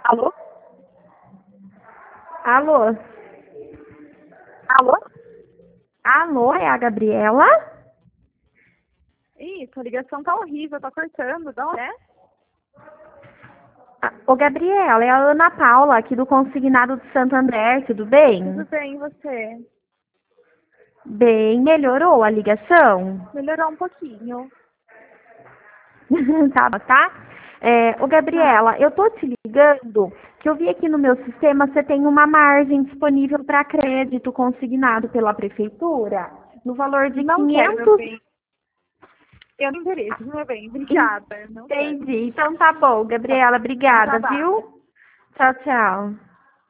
Alô? Alô? Alô? Alô, é a Gabriela? Isso, a ligação tá horrível, tá cortando. Da onde é? Ô, Gabriela, é a Ana Paula, aqui do Consignado de Santander, tudo bem? Tudo bem, e você? Bem, melhorou a ligação? Melhorou um pouquinho. Tá? Ô, Gabriela, eu tô te ligando que eu vi aqui no meu sistema você tem uma margem disponível para crédito consignado pela prefeitura no valor de Não quero, meu 500. bem. Eu não interesso, meu bem. Obrigada. Não quero. Entendi. Então tá bom, Gabriela, Bom obrigada, trabalho. viu? Tchau, tchau.